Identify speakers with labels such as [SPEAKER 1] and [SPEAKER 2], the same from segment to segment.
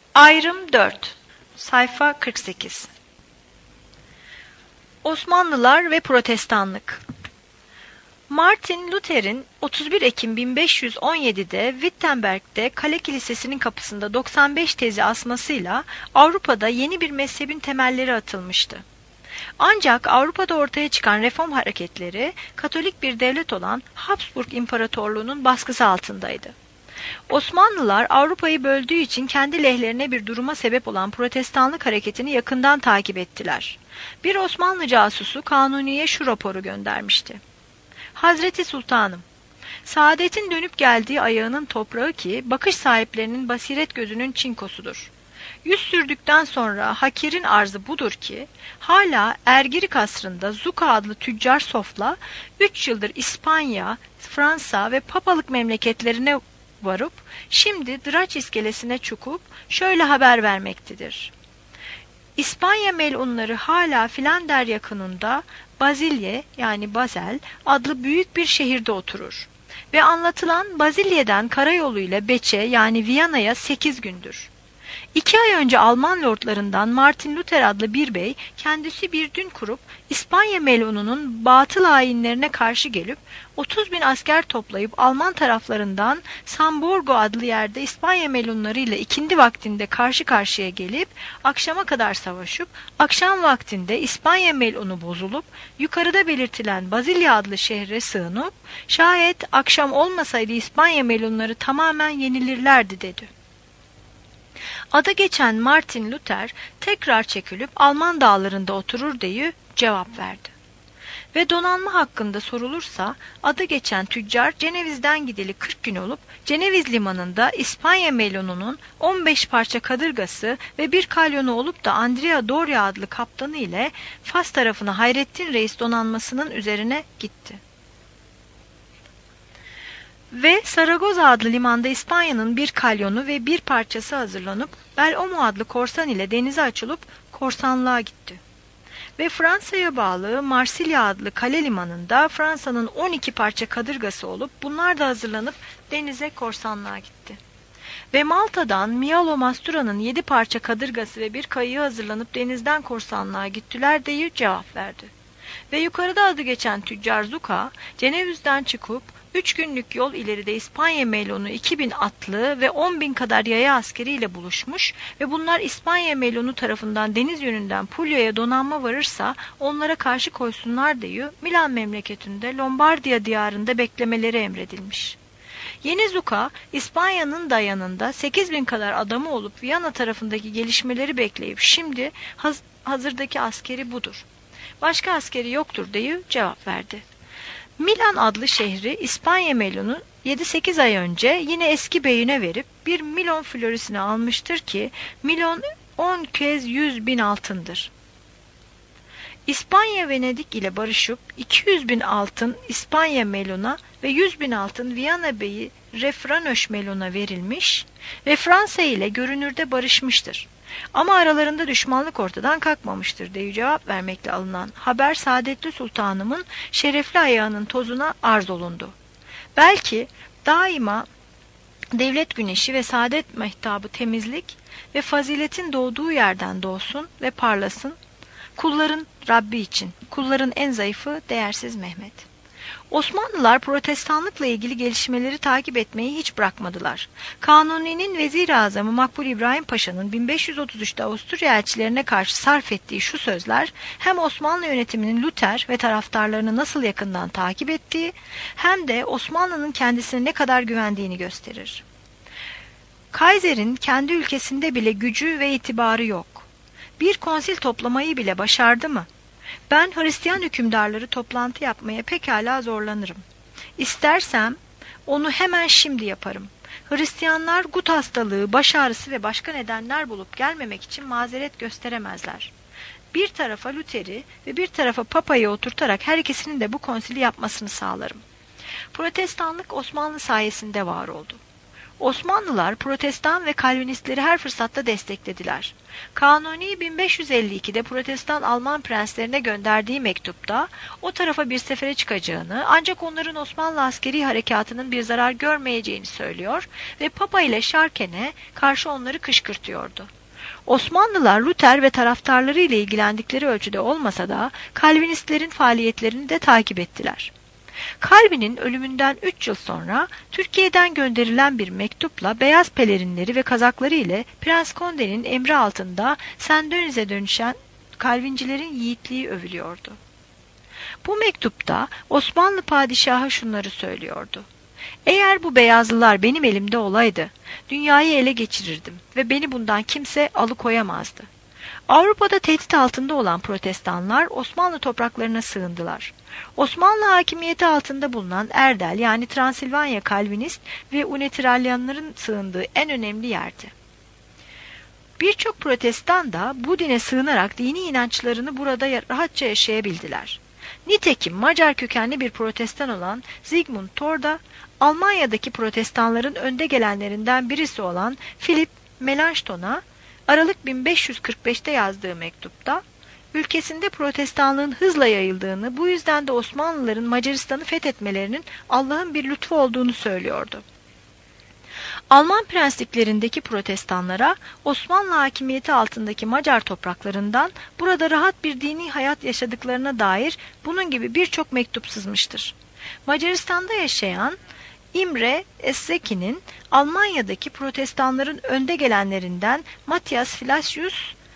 [SPEAKER 1] Ayrım 4 Sayfa 48 Osmanlılar ve Protestanlık. Martin Luther'in 31 Ekim 1517'de Wittenberg'de Kale Kilisesi'nin kapısında 95 tezi asmasıyla Avrupa'da yeni bir mezhebin temelleri atılmıştı. Ancak Avrupa'da ortaya çıkan reform hareketleri Katolik bir devlet olan Habsburg İmparatorluğu'nun baskısı altındaydı. Osmanlılar Avrupa'yı böldüğü için kendi lehlerine bir duruma sebep olan Protestanlık hareketini yakından takip ettiler. Bir Osmanlı casusu Kanuni'ye şu raporu göndermişti. Hazreti Sultanım, saadetin dönüp geldiği ayağının toprağı ki bakış sahiplerinin basiret gözünün çinkosudur. Yüz sürdükten sonra hakirin arzı budur ki hala Ergiri kasrında Zuka adlı tüccar sofla 3 yıldır İspanya, Fransa ve papalık memleketlerine varıp şimdi Draç iskelesine çukup şöyle haber vermektedir. İspanya melunları hala Filander yakınında Bazilye yani Basel adlı büyük bir şehirde oturur ve anlatılan Bazilye'den karayoluyla Beçe yani Viyana'ya 8 gündür. 2 ay önce Alman lordlarından Martin Luther adlı bir bey kendisi bir dün kurup İspanya melununun batıl hainlerine karşı gelip 30.000 asker toplayıp Alman taraflarından Samborgo adlı yerde İspanya melunlarıyla ikindi vaktinde karşı karşıya gelip akşama kadar savaşıp akşam vaktinde İspanya melunu bozulup yukarıda belirtilen Bazilya adlı şehre sığınıp şayet akşam olmasaydı İspanya melunları tamamen yenilirlerdi dedi. Adı geçen Martin Luther tekrar çekilip Alman dağlarında oturur diye cevap verdi. Ve donanma hakkında sorulursa adı geçen tüccar Ceneviz'den gideli 40 gün olup Ceneviz limanında İspanya melununun 15 parça kadırgası ve bir kalyonu olup da Andrea Doria adlı kaptanı ile Fas tarafına Hayrettin Reis donanmasının üzerine gitti. Ve Saragoza adlı limanda İspanya'nın bir kalyonu ve bir parçası hazırlanıp Bellomo adlı korsan ile denize açılıp korsanlığa gitti. Ve Fransa'ya bağlı Marsilya adlı kale limanında Fransa'nın 12 parça kadırgası olup bunlar da hazırlanıp denize korsanlığa gitti. Ve Malta'dan Mialo Mastura'nın 7 parça kadırgası ve bir kayığı hazırlanıp denizden korsanlığa gittiler diye cevap verdi. Ve yukarıda adı geçen tüccar Zuka, Ceneviz'den çıkıp 3 günlük yol ileride İspanya melunu 2000 atlı ve 10.000 kadar yaya askeriyle buluşmuş ve bunlar İspanya melunu tarafından deniz yönünden Pulya'ya donanma varırsa onlara karşı koysunlar diye Milan memleketinde Lombardiya diyarında beklemeleri emredilmiş. Yeni Zuka, İspanya'nın da yanında 8.000 kadar adamı olup Viyana tarafındaki gelişmeleri bekleyip şimdi hazırdaki askeri budur. Başka askeri yoktur diye cevap verdi. Milan adlı şehri İspanya melunu 7-8 ay önce yine eski beyine verip bir milon florisini almıştır ki milon 10 kez 100.000 altındır. İspanya Venedik ile barışıp 200.000 altın İspanya meluna ve 100.000 altın Viyana beyi Refranöş meluna verilmiş ve Fransa ile görünürde barışmıştır. Ama aralarında düşmanlık ortadan kalkmamıştır diye cevap vermekle alınan haber Saadetli Sultanımın şerefli ayağının tozuna arz olundu. Belki daima devlet güneşi ve saadet mehtabı temizlik ve faziletin doğduğu yerden doğsun ve parlasın. Kulların Rabbi için, kulların en zayıfı değersiz Mehmet. Osmanlılar Protestanlıkla ilgili gelişmeleri takip etmeyi hiç bırakmadılar. Kanuni'nin Vezir-i Azamı Makbul İbrahim Paşa'nın 1533'te Avusturya elçilerine karşı sarf ettiği şu sözler hem Osmanlı yönetiminin Luther ve taraftarlarını nasıl yakından takip ettiği hem de Osmanlı'nın kendisine ne kadar güvendiğini gösterir. Kaiser'in kendi ülkesinde bile gücü ve itibarı yok. Bir konsil toplamayı bile başardı mı? Ben Hristiyan hükümdarları toplantı yapmaya pekala zorlanırım. İstersem onu hemen şimdi yaparım. Hristiyanlar gut hastalığı, baş ağrısı ve başka nedenler bulup gelmemek için mazeret gösteremezler. Bir tarafa Luther'i ve bir tarafa Papa'yı oturtarak her ikisinin de bu konsili yapmasını sağlarım. Protestanlık Osmanlı sayesinde var oldu. Osmanlılar Protestan ve Kalvinistleri her fırsatta desteklediler. Kanuni 1552'de Protestan Alman prenslerine gönderdiği mektupta o tarafa bir sefere çıkacağını ancak onların Osmanlı askeri harekatının bir zarar görmeyeceğini söylüyor ve Papa ile Scharken'e karşı onları kışkırtıyordu. Osmanlılar Luther ve taraftarları ile ilgilendikleri ölçüde olmasa da Kalvinistlerin faaliyetlerini de takip ettiler. Calvin'in ölümünden 3 yıl sonra Türkiye'den gönderilen bir mektupla beyaz pelerinleri ve kazakları ile Prens Conde'nin emri altında Saint-Denis'e dönüşen Calvincilerin yiğitliği övülüyordu. Bu mektupta Osmanlı padişahı şunları söylüyordu: "Eğer bu beyazlılar benim elimde olaydı, dünyayı ele geçirirdim ve beni bundan kimse alıkoyamazdı." Avrupa'da tehdit altında olan Protestanlar Osmanlı topraklarına sığındılar. Osmanlı hakimiyeti altında bulunan Erdel yani Transilvanya Kalvinist ve Unitralyanların sığındığı en önemli yerdi. Birçok Protestan da bu dine sığınarak dini inançlarını burada rahatça yaşayabildiler. Nitekim Macar kökenli bir Protestan olan Zygmunt Thor da Almanya'daki Protestanların önde gelenlerinden birisi olan Philipp Melanchthon'a Aralık 1545'te yazdığı mektupta ülkesinde Protestanlığın hızla yayıldığını, bu yüzden de Osmanlıların Macaristan'ı fethetmelerinin Allah'ın bir lütfu olduğunu söylüyordu. Alman prensliklerindeki Protestanlara Osmanlı hakimiyeti altındaki Macar topraklarından burada rahat bir dini hayat yaşadıklarına dair bunun gibi birçok mektup sızmıştır. Macaristan'da yaşayan İmre Esseki'nin Almanya'daki Protestanların önde gelenlerinden Matthias Flacius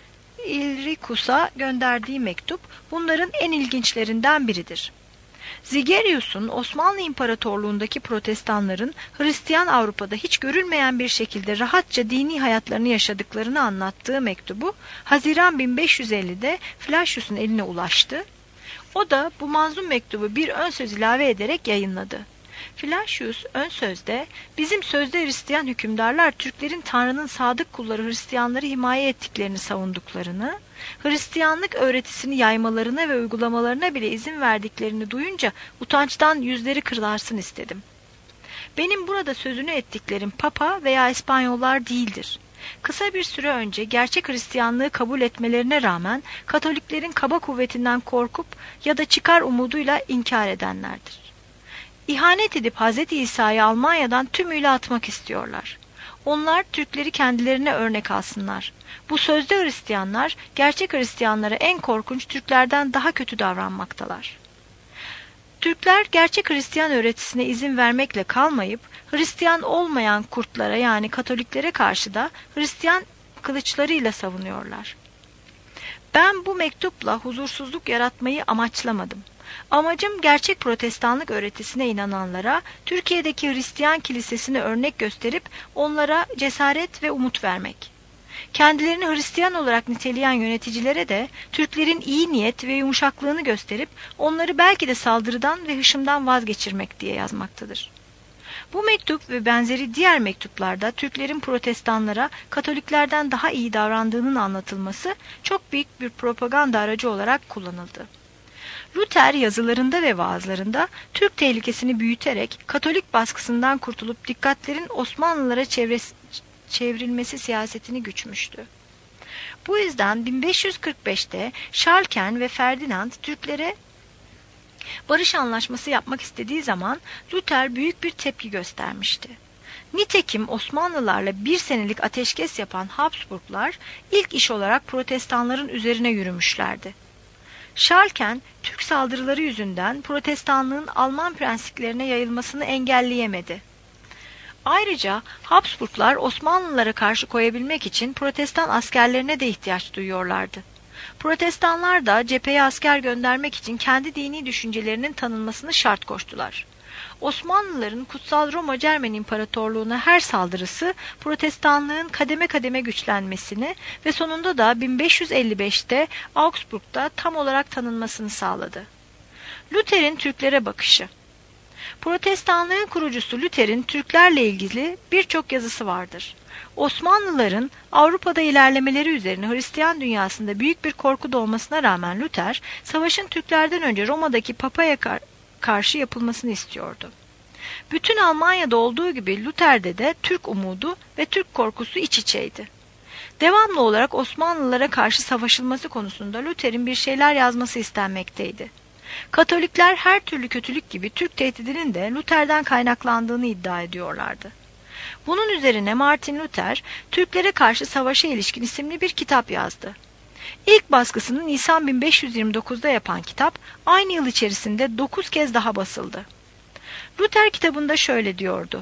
[SPEAKER 1] Illyricus'a gönderdiği mektup bunların en ilginçlerinden biridir. Zigerius'un Osmanlı İmparatorluğundaki Protestanların Hristiyan Avrupa'da hiç görülmeyen bir şekilde rahatça dini hayatlarını yaşadıklarını anlattığı mektubu Haziran 1550'de Flacius'un eline ulaştı. O da bu manzum mektubu bir ön söz ilave ederek yayınladı. Flacius ön sözde bizim sözde Hristiyan hükümdarlar Türklerin Tanrı'nın sadık kulları Hristiyanları himaye ettiklerini savunduklarını, Hristiyanlık öğretisini yaymalarına ve uygulamalarına bile izin verdiklerini duyunca utançtan yüzleri kırlarsın istedim. Benim burada sözünü ettiklerim Papa veya İspanyollar değildir. Kısa bir süre önce gerçek Hristiyanlığı kabul etmelerine rağmen Katoliklerin kaba kuvvetinden korkup ya da çıkar umuduyla inkar edenlerdir. İhanet edip Hz. İsa'yı Almanya'dan tümüyle atmak istiyorlar. Onlar Türkleri kendilerine örnek alsınlar. Bu sözde Hristiyanlar gerçek Hristiyanlara en korkunç Türklerden daha kötü davranmaktalar. Türkler gerçek Hristiyan öğretisine izin vermekle kalmayıp Hristiyan olmayan kurtlara yani Katoliklere karşı da Hristiyan kılıçlarıyla savunuyorlar. Ben bu mektupla huzursuzluk yaratmayı amaçlamadım. Amacım gerçek Protestanlık öğretisine inananlara Türkiye'deki Hristiyan kilisesini örnek gösterip onlara cesaret ve umut vermek. Kendilerini Hristiyan olarak niteleyen yöneticilere de Türklerin iyi niyet ve yumuşaklığını gösterip onları belki de saldırıdan ve hışımdan vazgeçirmek diye yazmaktadır. Bu mektup ve benzeri diğer mektuplarda Türklerin Protestanlara Katoliklerden daha iyi davrandığının anlatılması çok büyük bir propaganda aracı olarak kullanıldı. Luther yazılarında ve vaazlarında Türk tehlikesini büyüterek Katolik baskısından kurtulup dikkatlerin Osmanlılara çevrilmesi siyasetini güçmüştü. Bu yüzden 1545'te Scharken ve Ferdinand Türklere barış anlaşması yapmak istediği zaman Luther büyük bir tepki göstermişti. Nitekim Osmanlılarla bir senelik ateşkes yapan Habsburglar ilk iş olarak Protestanların üzerine yürümüşlerdi. Scharken, Türk saldırıları yüzünden Protestanlığın Alman prensliklerine yayılmasını engelleyemedi. Ayrıca Habsburglar Osmanlılara karşı koyabilmek için Protestan askerlerine de ihtiyaç duyuyorlardı. Protestanlar da cepheye asker göndermek için kendi dini düşüncelerinin tanınmasını şart koştular. Osmanlıların Kutsal Roma Cermen İmparatorluğu'na her saldırısı Protestanlığın kademe kademe güçlenmesini ve sonunda da 1555'te Augsburg'da tam olarak tanınmasını sağladı. Luther'in Türklere bakışı. Protestanlığın kurucusu Luther'in Türklerle ilgili birçok yazısı vardır. Osmanlıların Avrupa'da ilerlemeleri üzerine Hristiyan dünyasında büyük bir korku doğmasına rağmen Luther, savaşın Türklerden önce Roma'daki Papa'ya karşı yapılmasını istiyordu. Bütün Almanya'da olduğu gibi Luther'de de Türk umudu ve Türk korkusu iç içeydi. Devamlı olarak Osmanlılara karşı savaşılması konusunda Luther'in bir şeyler yazması istenmekteydi. Katolikler her türlü kötülük gibi Türk tehdidinin de Luther'den kaynaklandığını iddia ediyorlardı. Bunun üzerine Martin Luther, Türklere karşı savaşa ilişkin isimli bir kitap yazdı. İlk baskısını Nisan 1529'da yapan kitap, aynı yıl içerisinde 9 kez daha basıldı. Luther kitabında şöyle diyordu: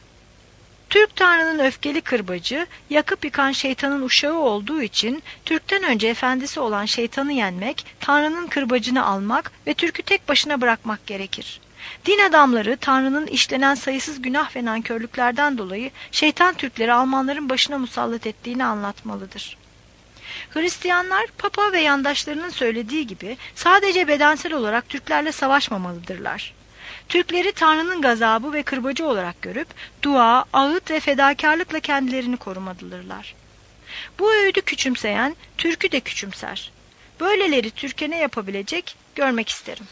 [SPEAKER 1] Türk Tanrı'nın öfkeli kırbacı, yakıp yıkan şeytanın uşağı olduğu için Türk'ten önce efendisi olan şeytanı yenmek, Tanrı'nın kırbacını almak ve Türk'ü tek başına bırakmak gerekir. Din adamları Tanrı'nın işlenen sayısız günah ve nankörlüklerden dolayı şeytan Türkleri Almanların başına musallat ettiğini anlatmalıdır. Hristiyanlar, Papa ve yandaşlarının söylediği gibi sadece bedensel olarak Türklerle savaşmamalıdırlar. Türkleri Tanrı'nın gazabı ve kırbacı olarak görüp dua, ağıt ve fedakarlıkla kendilerini korumalıdırlar. Bu öğüdü küçümseyen Türk'ü de küçümser. Böyleleri Türk'e ne yapabilecek görmek isterim.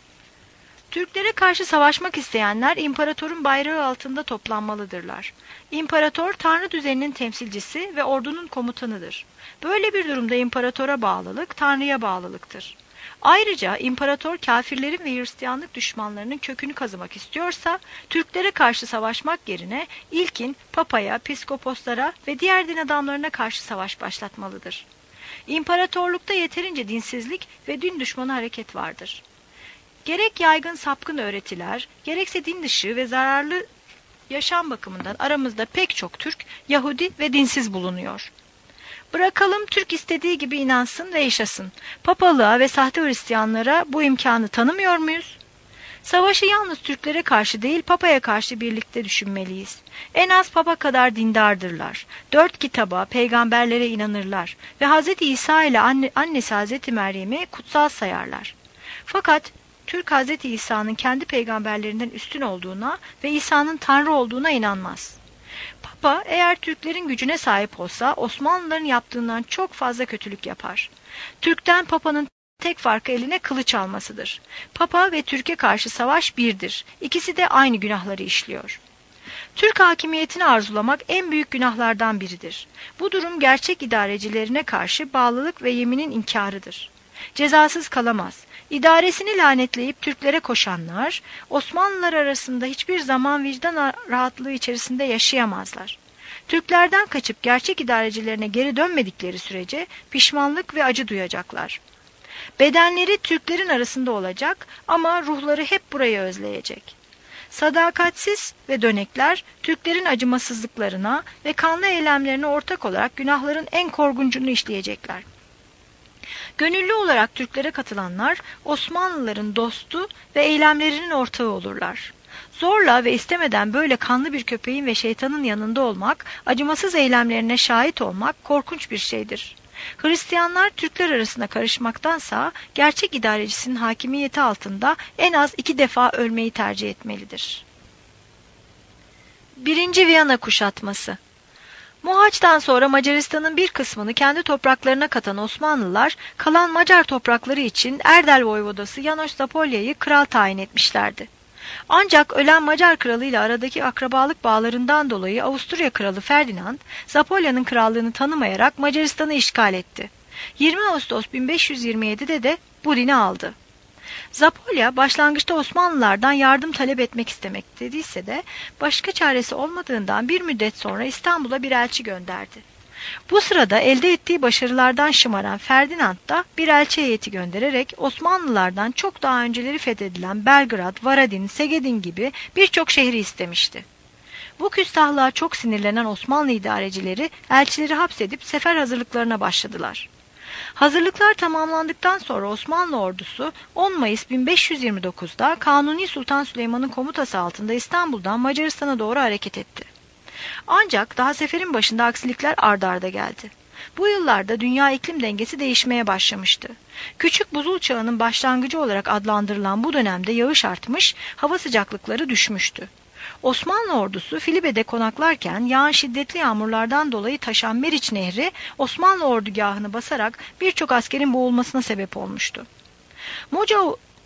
[SPEAKER 1] Türklere karşı savaşmak isteyenler imparatorun bayrağı altında toplanmalıdırlar. İmparator Tanrı düzeninin temsilcisi ve ordunun komutanıdır. Böyle bir durumda imparatora bağlılık Tanrı'ya bağlılıktır. Ayrıca imparator kafirlerin ve Hristiyanlık düşmanlarının kökünü kazımak istiyorsa Türklere karşı savaşmak yerine ilkin papaya, piskoposlara ve diğer din adamlarına karşı savaş başlatmalıdır. İmparatorlukta yeterince dinsizlik ve din düşmanı hareket vardır. Gerek yaygın sapkın öğretiler, gerekse din dışı ve zararlı yaşam bakımından aramızda pek çok Türk, Yahudi ve dinsiz bulunuyor. Bırakalım Türk istediği gibi inansın ve yaşasın. Papalığa ve sahte Hristiyanlara bu imkanı tanımıyor muyuz? Savaşı yalnız Türklere karşı değil, Papa'ya karşı birlikte düşünmeliyiz. En az Papa kadar dindardırlar. 4 kitaba, peygamberlere inanırlar ve Hz. İsa ile annesi Hz. Meryem'i kutsal sayarlar. Fakat Türk Hz. İsa'nın kendi peygamberlerinden üstün olduğuna ve İsa'nın Tanrı olduğuna inanmaz. Papa eğer Türklerin gücüne sahip olsa Osmanlıların yaptığından çok fazla kötülük yapar. Türk'ten Papa'nın tek farkı eline kılıç almasıdır. Papa ve Türk'e karşı savaş birdir. İkisi de aynı günahları işliyor. Türk hakimiyetini arzulamak en büyük günahlardan biridir. Bu durum gerçek idarecilerine karşı bağlılık ve yeminin inkarıdır. Cezasız kalamaz. İdaresini lanetleyip Türklere koşanlar, Osmanlılar arasında hiçbir zaman vicdan rahatlığı içerisinde yaşayamazlar. Türklerden kaçıp gerçek idarecilerine geri dönmedikleri sürece pişmanlık ve acı duyacaklar. Bedenleri Türklerin arasında olacak ama ruhları hep burayı özleyecek. Sadakatsiz ve dönekler Türklerin acımasızlıklarına ve kanlı eylemlerine ortak olarak günahların en korkuncunu işleyecekler. Gönüllü olarak Türklere katılanlar Osmanlıların dostu ve eylemlerinin ortağı olurlar. Zorla ve istemeden böyle kanlı bir köpeğin ve şeytanın yanında olmak, acımasız eylemlerine şahit olmak korkunç bir şeydir. Hristiyanlar Türkler arasında karışmaktansa gerçek idarecisinin hakimiyeti altında en az 2 defa ölmeyi tercih etmelidir. 1. Viyana kuşatması. Mohaç'tan sonra Macaristan'ın bir kısmını kendi topraklarına katan Osmanlılar, kalan Macar toprakları için Erdel Voyvodası János Zápolya'yı kral tayin etmişlerdi. Ancak ölen Macar kralı ile aradaki akrabalık bağlarından dolayı Avusturya kralı Ferdinand, Zápolya'nın krallığını tanımayarak Macaristan'ı işgal etti. 20 Ağustos 1527'de de Burin'i aldı. Zápolya başlangıçta Osmanlılardan yardım talep etmek istemekteyse de başka çaresi olmadığından bir müddet sonra İstanbul'a bir elçi gönderdi. Bu sırada elde ettiği başarılardan şımaran Ferdinand da bir elçi heyeti göndererek Osmanlılardan çok daha önceleri fethedilen Belgrad, Varadin, Segedin gibi birçok şehri istemişti. Bu küstahlığa çok sinirlenen Osmanlı idarecileri elçileri hapsedip sefer hazırlıklarına başladılar. Hazırlıklar tamamlandıktan sonra Osmanlı ordusu 10 Mayıs 1529'da Kanuni Sultan Süleyman'ın komutası altında İstanbul'dan Macaristan'a doğru hareket etti. Ancak daha seferin başında aksilikler ard arda geldi. Bu yıllarda dünya iklim dengesi değişmeye başlamıştı. Küçük buzul çağının başlangıcı olarak adlandırılan bu dönemde yağış artmış, hava sıcaklıkları düşmüştü. Osmanlı ordusu Filibe'de konaklarken yağan şiddetli yağmurlardan dolayı taşan Meriç Nehri Osmanlı ordugahını basarak birçok askerin boğulmasına sebep olmuştu.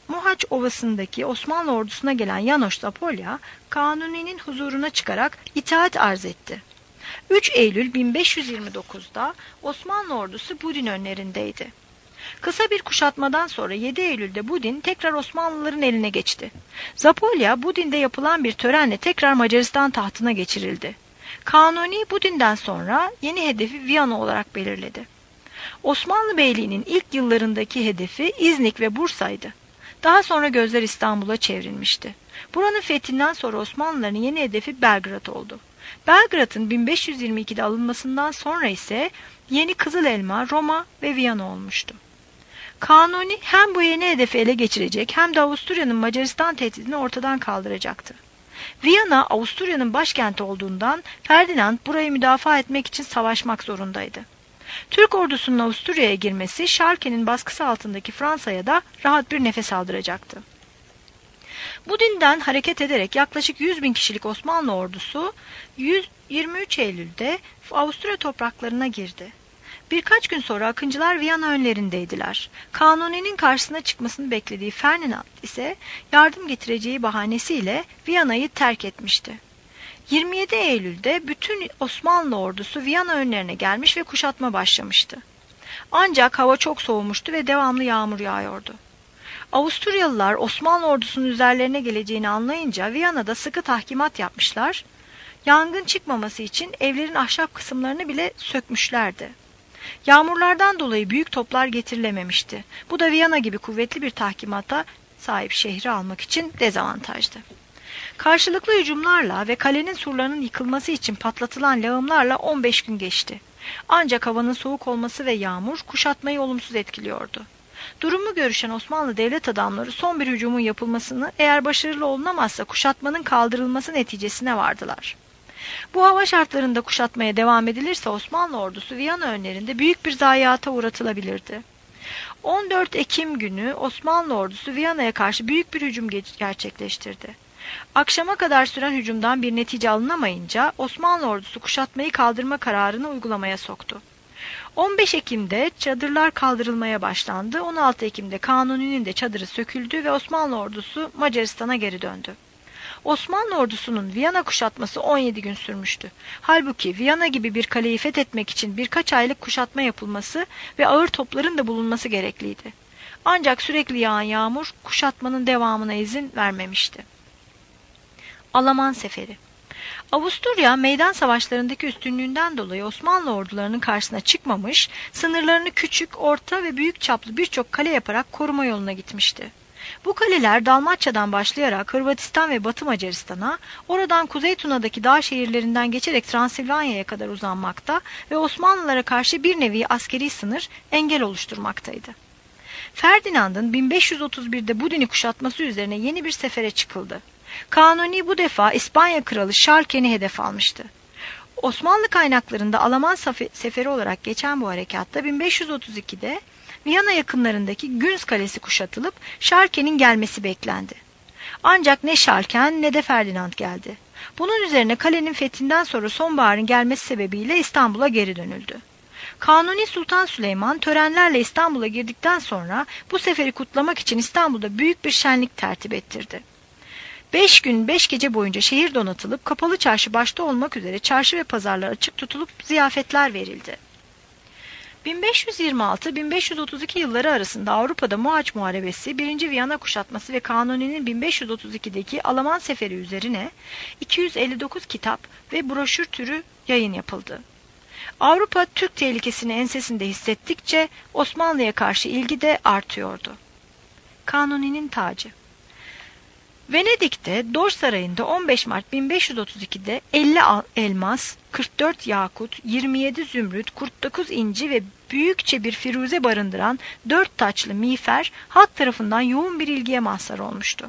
[SPEAKER 1] Mohaç Ovası'ndaki Osmanlı ordusuna gelen János Zápolya, Kanuni'nin huzuruna çıkarak itaat arz etti. 3 Eylül 1529'da Osmanlı ordusu Budin önlerindeydi. Kısa bir kuşatmadan sonra 7 Eylül'de Budin tekrar Osmanlıların eline geçti. Zápolya, Budin'de yapılan bir törenle tekrar Macaristan tahtına geçirildi. Kanuni, Budin'den sonra yeni hedefi Viyana olarak belirledi. Osmanlı Beyliği'nin ilk yıllarındaki hedefi İznik ve Bursa'ydı. Daha sonra gözler İstanbul'a çevrilmişti. Buranın fethinden sonra Osmanlıların yeni hedefi Belgrad oldu. Belgrad'ın 1522'de alınmasından sonra ise yeni Kızıl Elma, Roma ve Viyana olmuştu. Kanuni hem bu yeni hedefi ele geçirecek hem de Avusturya'nın Macaristan tehdidini ortadan kaldıracaktı. Viyana, Avusturya'nın başkenti olduğundan Ferdinand burayı müdafaa etmek için savaşmak zorundaydı. Türk ordusunun Avusturya'ya girmesi Schalke'nin baskısı altındaki Fransa'ya da rahat bir nefes aldıracaktı. Budin'den hareket ederek yaklaşık 100.000 kişilik Osmanlı ordusu 23 Eylül'de Avusturya topraklarına girdi. Birkaç gün sonra akıncılar Viyana önlerindeydiler. Kanuni'nin karşısına çıkmasını beklediği Ferdinand ise yardım getireceği bahanesiyle Viyana'yı terk etmişti. 27 Eylül'de bütün Osmanlı ordusu Viyana önlerine gelmiş ve kuşatma başlamıştı. Ancak hava çok soğumuştu ve devamlı yağmur yağıyordu. Avusturyalılar Osmanlı ordusunun üzerlerine geleceğini anlayınca Viyana'da sıkı tahkimat yapmışlar, yangın çıkmaması için evlerin ahşap kısımlarını bile sökmüşlerdi. Yağmurlardan dolayı büyük toplar getirilememişti. Bu da Viyana gibi kuvvetli bir tahkimata sahip şehri almak için dezavantajdı. Karşılıklı hücumlarla ve kalenin surlarının yıkılması için patlatılan lağımlarla 15 gün geçti. Ancak havanın soğuk olması ve yağmur kuşatmayı olumsuz etkiliyordu. Durumu görüşen Osmanlı devlet adamları son bir hücumun yapılmasını, eğer başarılı olunamazsa kuşatmanın kaldırılması neticesine vardılar. Bu hava şartlarında kuşatmaya devam edilirse Osmanlı ordusu Viyana önlerinde büyük bir zayiata uğratılabilirdi. 14 Ekim günü Osmanlı ordusu Viyana'ya karşı büyük bir hücum gerçekleştirdi. Akşama kadar süren hücumdan bir netice alınamayınca Osmanlı ordusu kuşatmayı kaldırma kararını uygulamaya soktu. 15 Ekim'de çadırlar kaldırılmaya başlandı. 16 Ekim'de Kanuni'nin de çadırı söküldü ve Osmanlı ordusu Macaristan'a geri döndü. Osmanlı ordusunun Viyana kuşatması 17 gün sürmüştü. Halbuki Viyana gibi bir kaleyi fethetmek için birkaç aylık kuşatma yapılması ve ağır topların da bulunması gerekliydi. Ancak sürekli yağan yağmur kuşatmanın devamına izin vermemişti. Alaman Seferi. Avusturya meydan savaşlarındaki üstünlüğünden dolayı Osmanlı ordularının karşısına çıkmamış, sınırlarını küçük, orta ve büyük çaplı birçok kale yaparak koruma yoluna gitmişti. Bu kaleler Dalmaçya'dan başlayarak Hırvatistan ve Batı Macaristan'a, oradan Kuzey Tuna'daki dağ şehirlerinden geçerek Transilvanya'ya kadar uzanmakta ve Osmanlılara karşı bir nevi askeri sınır, engel oluşturmaktaydı. Ferdinand'ın 1531'de Budin'i kuşatması üzerine yeni bir sefere çıkıldı. Kanuni bu defa İspanya kralı Schalke'ni hedef almıştı. Osmanlı kaynaklarında Alaman Seferi olarak geçen bu harekatta 1532'de Viyana yakınlarındaki Günz Kalesi kuşatılıp Schalke'nin gelmesi beklendi. Ancak ne Schalken ne de Ferdinand geldi. Bunun üzerine kalenin fethinden sonra sonbaharın gelmesi sebebiyle İstanbul'a geri dönüldü. Kanuni Sultan Süleyman törenlerle İstanbul'a girdikten sonra bu seferi kutlamak için İstanbul'da büyük bir şenlik tertip ettirdi. 5 gün 5 gece boyunca şehir donatılıp kapalı çarşı başta olmak üzere çarşı ve pazarlar açık tutulup ziyafetler verildi. 1526-1532 yılları arasında Avrupa'da Mohaç Muharebesi, 1. Viyana kuşatması ve Kanuni'nin 1532'deki Alaman Seferi üzerine 259 kitap ve broşür türü yayın yapıldı. Avrupa Türk tehlikesini ensesinde hissettikçe Osmanlı'ya karşı ilgi de artıyordu. Kanuni'nin tacı. Venedik'te Dor Sarayı'nda 15 Mart 1532'de 50 elmas, 44 yakut, 27 zümrüt, 49 inci ve büyükçe bir firuze barındıran 4 taçlı miğfer halk tarafından yoğun bir ilgiye mazhar olmuştu.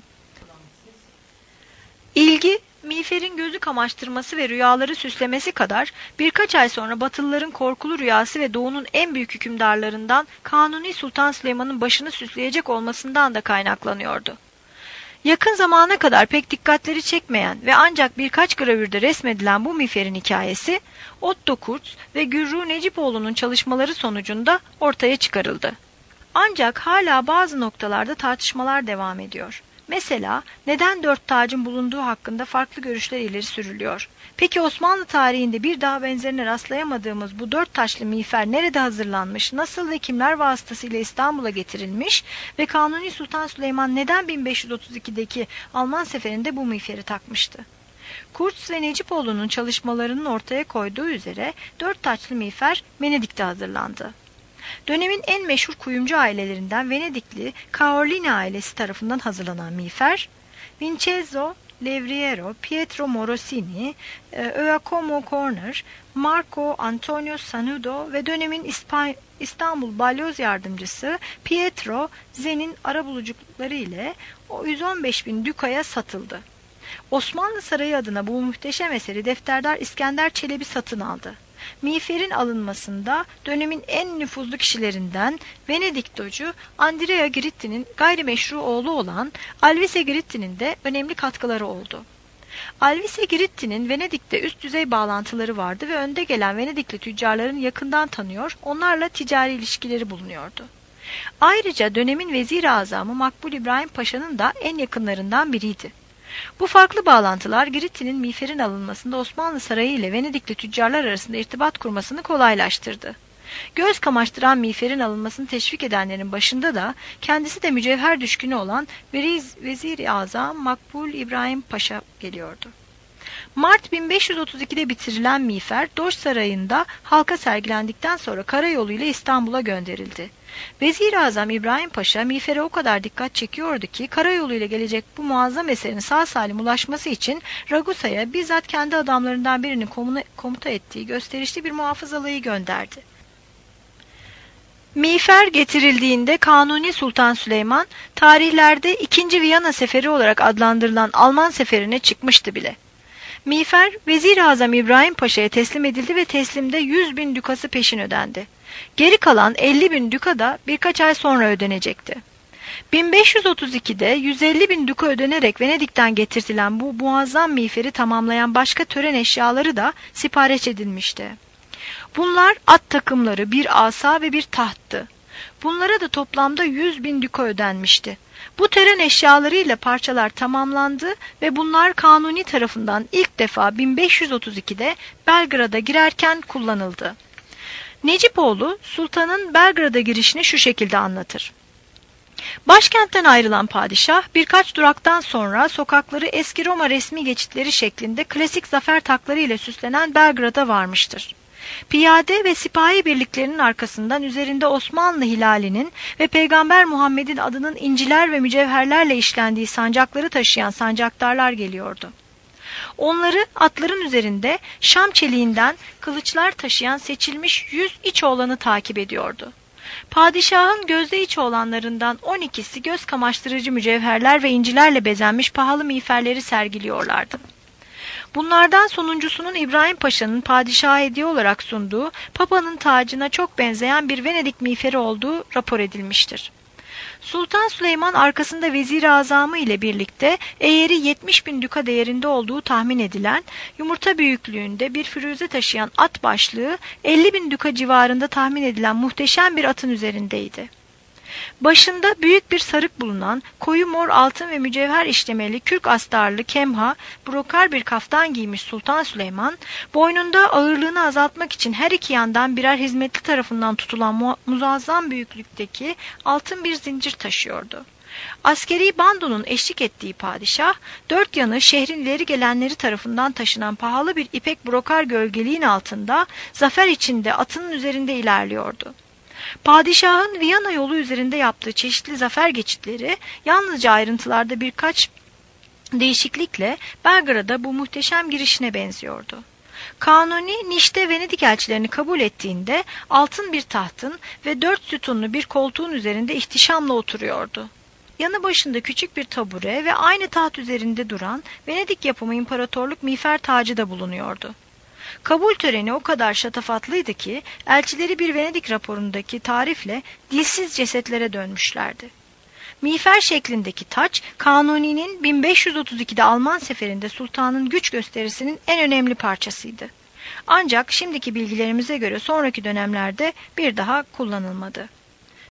[SPEAKER 1] İlgi, miğferin gözü kamaştırması ve rüyaları süslemesi kadar birkaç ay sonra Batılıların korkulu rüyası ve Doğu'nun en büyük hükümdarlarından Kanuni Sultan Süleyman'ın başını süsleyecek olmasından da kaynaklanıyordu. Yakın zamana kadar pek dikkatleri çekmeyen ve ancak birkaç gravürde resmedilen bu miğferin hikayesi, Otto Kurz ve Gürru Necipoğlu'nun çalışmaları sonucunda ortaya çıkarıldı. Ancak hala bazı noktalarda tartışmalar devam ediyor. Mesela neden 4 tacın bulunduğu hakkında farklı görüşler ileri sürülüyor. Peki Osmanlı tarihinde bir daha benzerine rastlayamadığımız bu 4 taşlı miğfer nerede hazırlanmış, nasıl ve kimler vasıtasıyla İstanbul'a getirilmiş ve Kanuni Sultan Süleyman neden 1532'deki Alman seferinde bu miğferi takmıştı? Kurtz ve Necipoğlu'nun çalışmalarının ortaya koyduğu üzere 4 taçlı miğfer Venedik'te hazırlandı. Dönemin en meşhur kuyumcu ailelerinden Venedikli Caorlini ailesi tarafından hazırlanan miğfer, Vincenzo Levriero, Pietro Morosini, Giacomo Corner, Marco Antonio Sanudo ve dönemin İstanbul Balyoz Yardımcısı Pietro Zen'in arabuluculukları ile 115.000 dukaya satıldı. Osmanlı Sarayı adına bu muhteşem eseri defterdar İskender Çelebi satın aldı. Miğferin alınmasında dönemin en nüfuzlu kişilerinden Venedik Doju Andrea Giritti'nin gayrimeşru oğlu olan Alvise Giritti'nin de önemli katkıları oldu. Alvise Giritti'nin Venedik'te üst düzey bağlantıları vardı ve önde gelen Venedikli tüccarların yakından tanıyor, onlarla ticari ilişkileri bulunuyordu. Ayrıca dönemin Vezir-i Azamı Makbul İbrahim Paşa'nın da en yakınlarından biriydi. Bu farklı bağlantılar Giritti'nin miğferin alınmasında Osmanlı Sarayı ile Venedikli tüccarlar arasında irtibat kurmasını kolaylaştırdı. Göz kamaştıran miğferin alınmasını teşvik edenlerin başında da kendisi de mücevher düşkünü olan Vezir-i Azam Makbul İbrahim Paşa geliyordu. Mart 1532'de bitirilen miğfer Doş Sarayı'nda halka sergilendikten sonra karayoluyla İstanbul'a gönderildi. Vezir-i Azam İbrahim Paşa miğfere o kadar dikkat çekiyordu ki karayoluyla gelecek bu muazzam eserin sağ salim ulaşması için Ragusa'ya bizzat kendi adamlarından birinin komuta ettiği gösterişli bir muhafızalıyı gönderdi. Miğfer getirildiğinde Kanuni Sultan Süleyman tarihlerde 2. Viyana Seferi olarak adlandırılan Alman seferine çıkmıştı bile. Miğfer Vezir-i Azam İbrahim Paşa'ya teslim edildi ve teslimde 100.000 dukası peşin ödendi. Geri kalan 50.000 duka da birkaç ay sonra ödenecekti. 1532'de 150.000 duka ödenerek Venedik'ten getirtilen bu muazzam miğferi tamamlayan başka tören eşyaları da sipariş edilmişti. Bunlar at takımları, bir asa ve bir tahttı. Bunlara da toplamda 100.000 duka ödenmişti. Bu tören eşyalarıyla parçalar tamamlandı ve bunlar Kanuni tarafından ilk defa 1532'de Belgrad'a girerken kullanıldı. Necipoğlu, Sultan'ın Belgrad'a girişini şu şekilde anlatır. Başkentten ayrılan padişah birkaç duraktan sonra sokakları eski Roma resmi geçitleri şeklinde klasik zafer takları ile süslenen Belgrad'a varmıştır. Piyade ve sipahi birliklerinin arkasından üzerinde Osmanlı hilalinin ve Peygamber Muhammed'in adının inciler ve mücevherlerle işlendiği sancakları taşıyan sancaktarlar geliyordu. Onları atların üzerinde Şam çeliğinden kılıçlar taşıyan seçilmiş 100 iç oğlanı takip ediyordu. Padişahın gözde iç oğlanlarından 12'si göz kamaştırıcı mücevherler ve incilerle bezenmiş pahalı miğferleri sergiliyorlardı. Bunlardan sonuncusunun İbrahim Paşa'nın padişaha hediye olarak sunduğu Papa'nın tacına çok benzeyen bir Venedik miğferi olduğu rapor edilmiştir. Sultan Süleyman arkasında Vezir-i Azamı ile birlikte eğeri 70.000 duka değerinde olduğu tahmin edilen yumurta büyüklüğünde bir firuze taşıyan at başlığı 50.000 duka civarında tahmin edilen muhteşem bir atın üzerindeydi. Başında büyük bir sarık bulunan koyu mor altın ve mücevher işlemeli kürk astarlı kemha brokar bir kaftan giymiş Sultan Süleyman, boynunda ağırlığını azaltmak için her iki yandan birer hizmetli tarafından tutulan muazzam büyüklükteki altın bir zincir taşıyordu. Askeri bandonun eşlik ettiği padişah, dört yanı şehrin ileri gelenleri tarafından taşınan pahalı bir ipek brokar gölgeliğin altında zafer içinde atının üzerinde ilerliyordu. Padişahın Viyana yolu üzerinde yaptığı çeşitli zafer geçitleri yalnızca ayrıntılarda birkaç değişiklikle Belgrad'a bu muhteşem girişine benziyordu. Kanuni Niş'te Venedik elçilerini kabul ettiğinde altın bir tahtın ve 4 sütunlu bir koltuğun üzerinde ihtişamla oturuyordu. Yanı başında küçük bir tabure ve aynı taht üzerinde duran Venedik yapımı imparatorluk miğfer tacı da bulunuyordu. Kabul töreni o kadar şatafatlıydı ki elçileri bir Venedik raporundaki tarifle dilsiz cesetlere dönmüşlerdi. Miğfer şeklindeki taç, Kanuni'nin 1532'de Alman seferinde sultanın güç gösterisinin en önemli parçasıydı. Ancak şimdiki bilgilerimize göre sonraki dönemlerde bir daha kullanılmadı.